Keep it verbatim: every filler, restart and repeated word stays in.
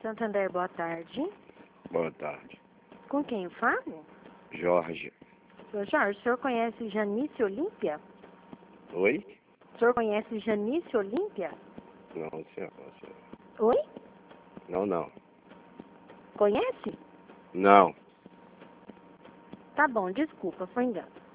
Santander, boa tarde. Boa tarde. Com quem eu falo? Jorge. Seu Jorge, o senhor conhece Janice Olímpia? Oi? O senhor conhece Janice Olímpia? Não, senhor. não, senhor. Oi? Não, não. Conhece? Não. Tá bom, desculpa, foi engano.